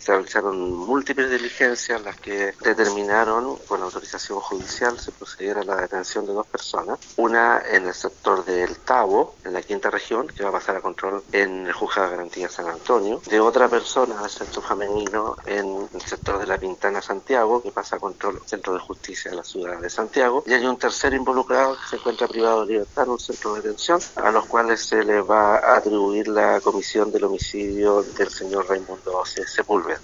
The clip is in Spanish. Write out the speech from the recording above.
Se realizaron múltiples diligencias, las que determinaron, con autorización judicial, se procediera a la detención de 2 personas. Una en el sector del Tabo, en la quinta región, que va a pasar a control en el Juzgado de Garantía San Antonio. De otra persona del sexo femenino en el sector de La Pintana, Santiago, que pasa a control del Centro de Justicia de la ciudad de Santiago. Y hay un tercer involucrado que se encuentra privado de libertad en un centro de detención, a los cuales se les va a atribuir la comisión del homicidio del señor Raimundo Sepúlveda.